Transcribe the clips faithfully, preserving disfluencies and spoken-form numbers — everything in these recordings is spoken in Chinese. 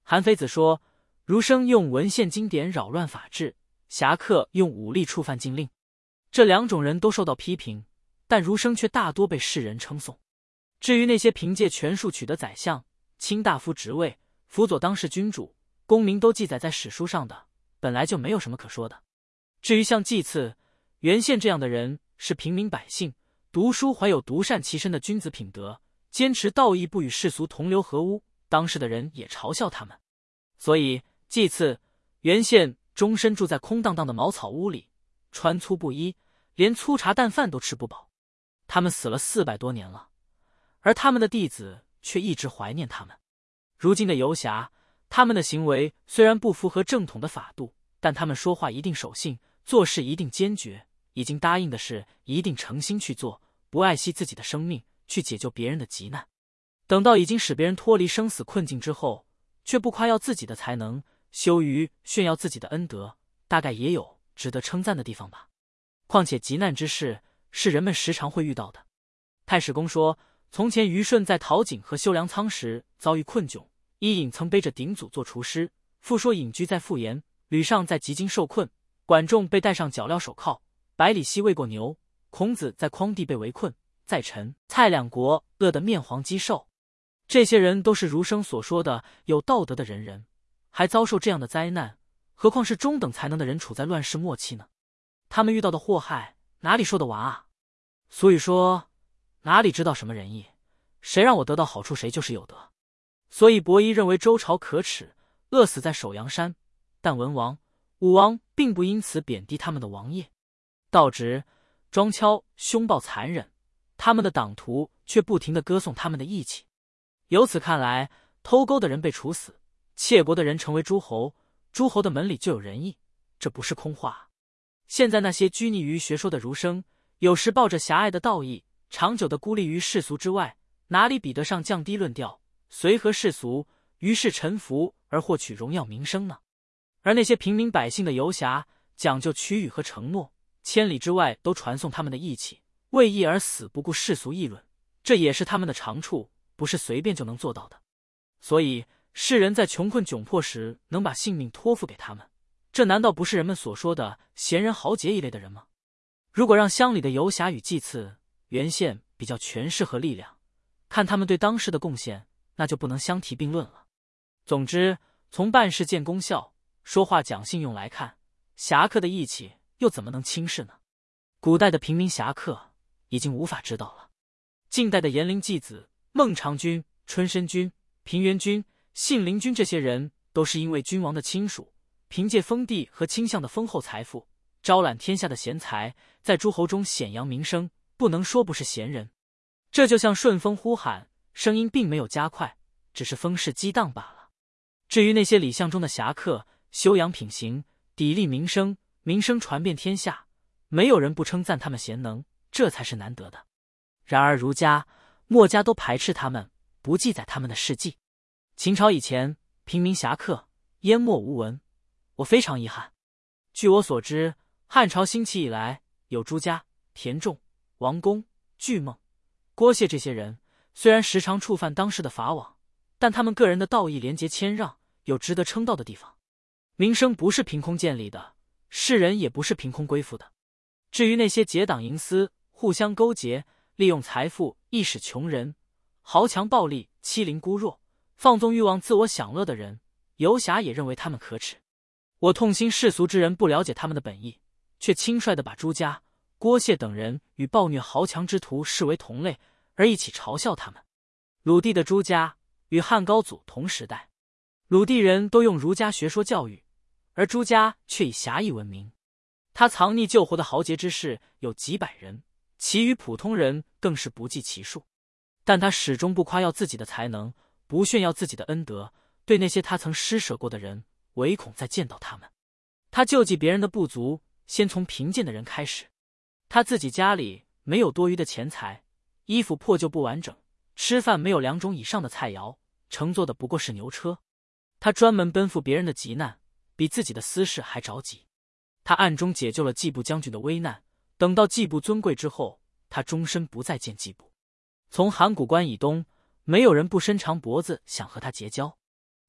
韩非子说，儒生用文献经典扰乱法治，侠客用武力触犯禁令。这两种人都受到批评，但儒生却大多被世人称颂。至于那些凭借权术取得宰相、卿大夫职位、辅佐当世君主、功名都记载在史书上的，本来就没有什么可说的。至于像祭次、袁宪这样的人，是平民百姓，读书怀有独善其身的君子品德，坚持道义，不与世俗同流合污，当时的人也嘲笑他们。所以祭次、袁宪终身住在空荡荡的茅草屋里，穿粗布衣，连粗茶淡饭都吃不饱。他们死了四百多年了，而他们的弟子却一直怀念他们。如今的游侠，他们的行为虽然不符合正统的法度，但他们说话一定守信，做事一定坚决，已经答应的事一定诚心去做，不爱惜自己的生命去解救别人的急难。等到已经使别人脱离生死困境之后，却不夸耀自己的才能，羞于炫耀自己的恩德，大概也有值得称赞的地方吧。况且急难之事是人们时常会遇到的。太史公说，从前虞舜在陶井和修粮仓时遭遇困窘，伊尹曾背着鼎祖做厨师，复说隐居在富岩，吕尚在极京受困，管仲被戴上脚镣手铐，百里奚喂过牛，孔子在匡地被围困，在陈、蔡两国饿得面黄肌瘦。这些人都是儒生所说的有道德的仁人，还遭受这样的灾难，何况是中等才能的人处在乱世末期呢？他们遇到的祸害哪里说得完啊？所以说，哪里知道什么仁义，谁让我得到好处谁就是有德。所以伯夷认为周朝可耻，饿死在首阳山，但文王、武王并不因此贬低他们的王业。道直、庄敲凶暴残忍，他们的党徒却不停地歌颂他们的义气。由此看来，偷钩的人被处死，窃国的人成为诸侯，诸侯的门里就有仁义，这不是空话。现在那些拘泥于学说的儒生，有时抱着狭隘的道义，长久地孤立于世俗之外，哪里比得上降低论调，随和世俗，于是臣服而获取荣耀名声呢？而那些平民百姓的游侠，讲究取予和承诺，千里之外都传颂他们的义气，为义而死，不顾世俗议论，这也是他们的长处，不是随便就能做到的。所以世人在穷困窘迫时能把性命托付给他们，这难道不是人们所说的贤人豪杰一类的人吗？如果让乡里的游侠与祭次、袁宪比较权势和力量，看他们对当时的贡献，那就不能相提并论了。总之，从办事见功效、说话讲信用来看，侠客的义气又怎么能轻视呢？古代的平民侠客已经无法知道了。近代的颜陵季子、孟尝君、春申君、平原君、信陵君这些人，都是因为君王的亲属，凭借封地和倾向的丰厚财富，招揽天下的贤才，在诸侯中显扬名声，不能说不是贤人。这就像顺风呼喊，声音并没有加快，只是风势激荡罢了。至于那些礼相中的侠客，修养品行，砥砺名声，名声传遍天下，没有人不称赞他们贤能，这才是难得的。然而儒家、墨家都排斥他们，不记载他们的事迹。秦朝以前，平民侠客淹没无闻，我非常遗憾。据我所知，汉朝兴起以来，有朱家、田仲、王公、巨孟、郭谢这些人，虽然时常触犯当时的法网，但他们个人的道义廉洁谦让，有值得称道的地方。名声不是凭空建立的，世人也不是凭空归附的。至于那些结党营私、互相勾结，利用财富役使穷人，豪强暴力欺凌孤弱，放纵欲望自我享乐的人，游侠也认为他们可耻。我痛心世俗之人不了解他们的本意，却轻率地把朱家、郭谢等人与暴虐豪强之徒视为同类，而一起嘲笑他们。鲁地的朱家与汉高祖同时代，鲁地人都用儒家学说教育，而朱家却以侠义闻名。他藏匿救活的豪杰之士有几百人，其余普通人更是不计其数。但他始终不夸耀自己的才能，不炫耀自己的恩德，对那些他曾施舍过的人，唯恐再见到他们。他救济别人的不足，先从贫贱的人开始。他自己家里没有多余的钱财，衣服破旧不完整，吃饭没有两种以上的菜肴，乘坐的不过是牛车。他专门奔赴别人的急难，比自己的私事还着急。他暗中解救了季布将军的危难，等到季布尊贵之后，他终身不再见季布。从函谷关以东，没有人不伸长脖子想和他结交。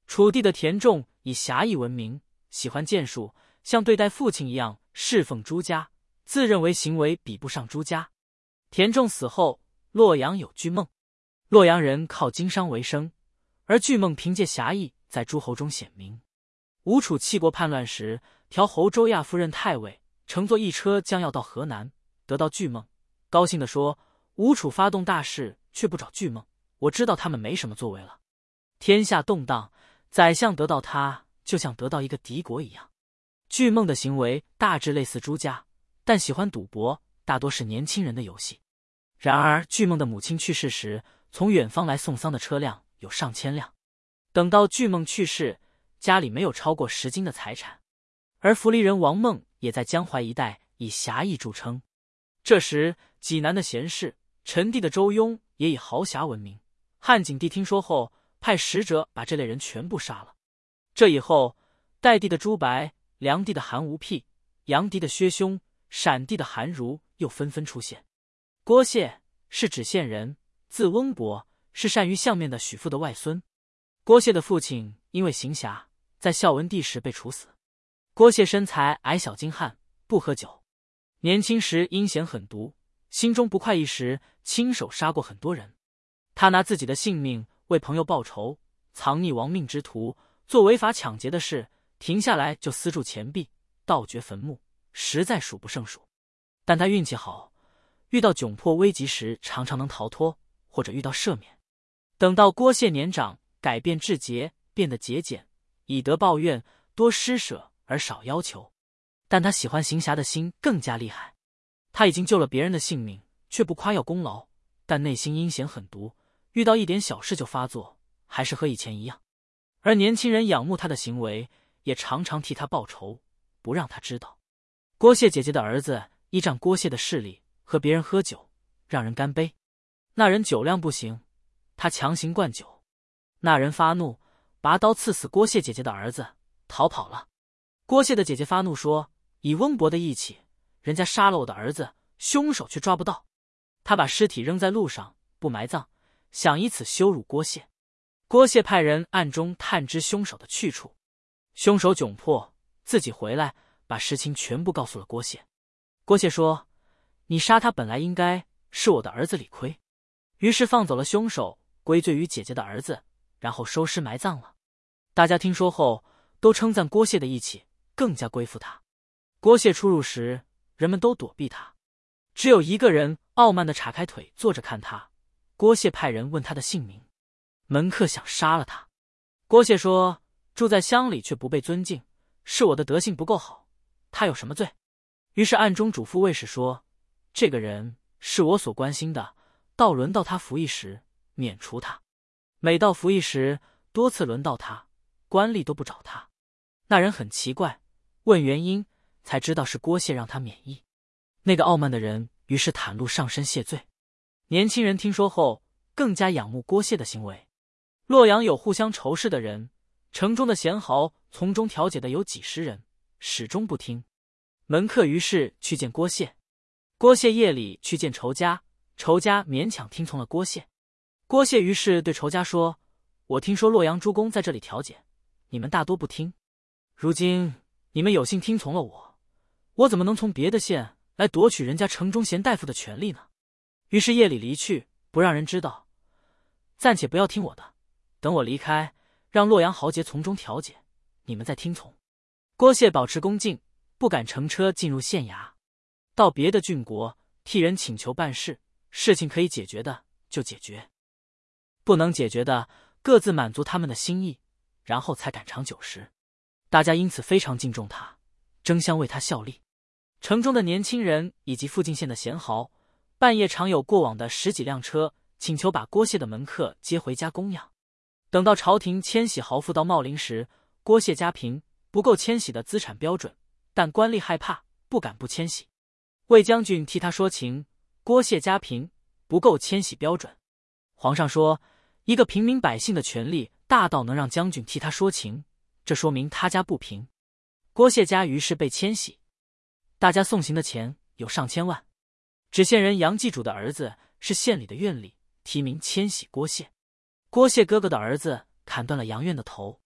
楚地的田仲以侠义闻名，喜欢剑术，像对待父亲一样侍奉朱家，自认为行为比不上朱家。田仲死后，洛阳有巨梦。洛阳人靠经商为生，而巨梦凭借侠义在诸侯中显名。吴楚弃国叛乱时，调侯周亚夫任太尉，乘坐一车将要到河南，得到巨梦，高兴地说：“吴楚发动大事，却不找巨梦，我知道他们没什么作为了。”天下动荡，宰相得到他，就像得到一个敌国一样。巨梦的行为大致类似朱家，但喜欢赌博，大多是年轻人的游戏。然而巨梦的母亲去世时，从远方来送丧的车辆有上千辆。等到巨梦去世，家里没有超过十斤的财产。而符离人王孟也在江淮一带以侠义著称。这时济南的贤士，陈地的周庸也以豪侠闻名。汉景帝听说后，派使者把这类人全部杀了。这以后，代地的朱白、梁地的韩无辟、杨地的薛兄、陕地的韩如又纷纷出现。郭谢是芷县人，字翁伯，是善于相面的许父的外孙。郭谢的父亲因为行侠，在孝文帝时被处死。郭谢身材矮小精悍，不喝酒，年轻时阴险狠毒，心中不快意时，亲手杀过很多人。他拿自己的性命为朋友报仇，藏匿亡命之徒，做违法抢劫的事，停下来就私铸钱币，盗掘坟墓，实在数不胜数。但他运气好，遇到窘迫危急时常常能逃脱，或者遇到赦免。等到郭谢年长，改变志节，变得节俭，以德报怨，多施舍而少要求。但他喜欢行侠的心更加厉害。他已经救了别人的性命，却不夸耀功劳，但内心阴险狠毒，遇到一点小事就发作，还是和以前一样。而年轻人仰慕他的行为，也常常替他报仇，不让他知道。郭谢姐姐的儿子依仗郭谢的势力，和别人喝酒，让人干杯。那人酒量不行，他强行灌酒。那人发怒，拔刀刺死郭谢姐姐的儿子，逃跑了。郭谢的姐姐发怒说：“以翁伯的义气，人家杀了我的儿子，凶手却抓不到。”他把尸体扔在路上，不埋葬，想以此羞辱郭谢。郭谢派人暗中探知凶手的去处，凶手窘迫，自己回来，把实情全部告诉了郭谢。郭谢说：“你杀他本来应该是我的儿子理亏。”于是放走了凶手，归罪于姐姐的儿子，然后收尸埋葬了。大家听说后，都称赞郭谢的义气，更加归附他。郭谢出入时，人们都躲避他，只有一个人傲慢地岔开腿坐着看他。郭谢派人问他的姓名，门客想杀了他。郭谢说：“住在乡里却不被尊敬，是我的德性不够好，他有什么罪？”于是暗中嘱咐卫士说：“这个人是我所关心的，到轮到他服役时，免除他。”每到服役时，多次轮到他，官吏都不找他。那人很奇怪，问原因，才知道是郭谢让他免役。那个傲慢的人于是袒露上身谢罪。年轻人听说后，更加仰慕郭谢的行为。洛阳有互相仇视的人，城中的贤豪从中调解的有几十人，始终不听。门客于是去见郭谢，郭谢夜里去见仇家，仇家勉强听从了郭谢。郭谢于是对仇家说：“我听说洛阳诸公在这里调解，你们大多不听。如今你们有幸听从了我，我怎么能从别的县来夺取人家城中贤大夫的权利呢？”于是夜里离去，不让人知道。暂且不要听我的，等我离开，让洛阳豪杰从中调解，你们再听从。郭谢保持恭敬，不敢乘车进入县衙，到别的郡国替人请求办事，事情可以解决的就解决，不能解决的各自满足他们的心意，然后才赶尝酒食。大家因此非常敬重他，争相为他效力。城中的年轻人以及附近县的贤豪，半夜常有过往的十几辆车，请求把郭谢的门客接回家供养。等到朝廷迁徙豪富到茂陵时，郭谢家贫，不够迁徙的资产标准，但官吏害怕，不敢不迁徙。魏将军替他说情，郭谢家贫，不够迁徙标准。皇上说，一个平民百姓的权力大到能让将军替他说情，这说明他家不贫。郭谢家于是被迁徙，大家送行的钱有上千万。芷县人杨继主的儿子是县里的院吏，提名迁徙郭谢。郭谢哥哥的儿子砍断了杨院的头，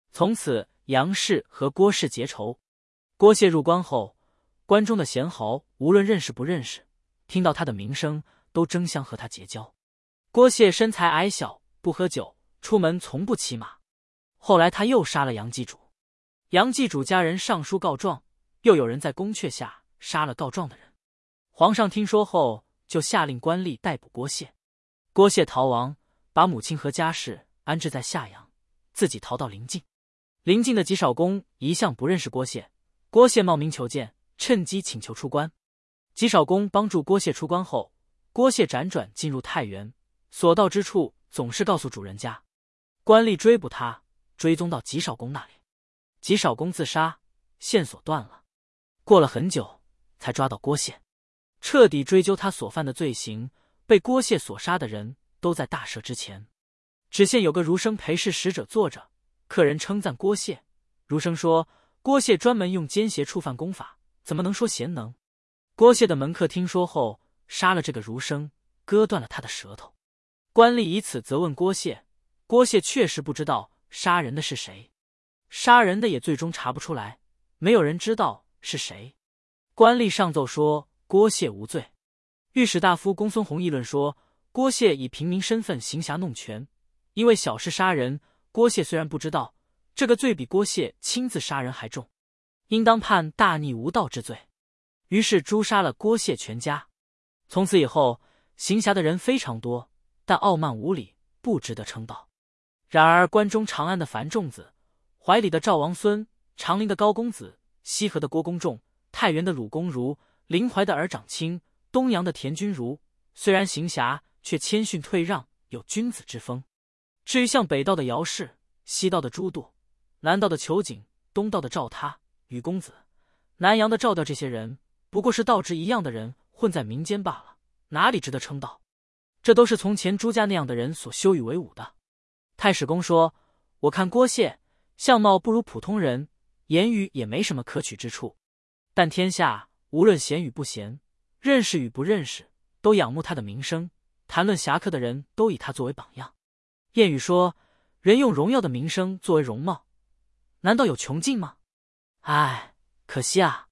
从此杨氏和郭氏结仇。郭谢入关后，关中的贤豪无论认识不认识，听到他的名声，都争相和他结交。郭谢身材矮小，不喝酒，出门从不骑马。后来他又杀了杨继主，杨继主家人上书告状，又有人在宫阙下杀了告状的人。皇上听说后，就下令官吏逮捕郭谢。郭谢逃亡，把母亲和家事安置在夏阳，自己逃到临晋。临晋的吉少公一向不认识郭谢，郭谢冒名求见，趁机请求出关。吉少公帮助郭谢出关后，郭谢辗转进入太原，所到之处总是告诉主人家。官吏追捕他，追踪到吉少公那里，吉少公自杀，线索断了。过了很久，才抓到郭谢，彻底追究他所犯的罪行。被郭谢所杀的人都在大赦之前，只见有个儒生陪侍使者坐着，客人称赞郭谢，儒生说郭谢专门用奸邪触犯公法，怎么能说贤能？郭谢的门客听说后，杀了这个儒生，割断了他的舌头。官吏以此责问郭谢，郭谢确实不知道杀人的是谁，杀人的也最终查不出来，没有人知道是谁。官吏上奏说郭谢无罪。御史大夫公孙弘议论说，郭谢以平民身份行侠弄权，因为小事杀人，郭谢虽然不知道，这个罪比郭谢亲自杀人还重，应当判大逆无道之罪。于是诛杀了郭谢全家。从此以后，行侠的人非常多，但傲慢无礼，不值得称道。然而关中长安的樊仲子，怀里的赵王孙，长陵的高公子，西河的郭公仲，太原的鲁公如，临淮的尔长卿，东阳的田君如，虽然行侠，却谦逊退让，有君子之风。至于像北道的姚氏，西道的朱度，南道的裘景，东道的赵他、禹公子，南阳的赵调，这些人不过是道直一样的人混在民间罢了，哪里值得称道？这都是从前朱家那样的人所羞于为伍的。太史公说，我看郭谢相貌不如普通人，言语也没什么可取之处，但天下无论贤与不贤，认识与不认识，都仰慕他的名声，谈论侠客的人都以他作为榜样。谚语说，人用荣耀的名声作为容貌，难道有穷尽吗？唉，可惜啊，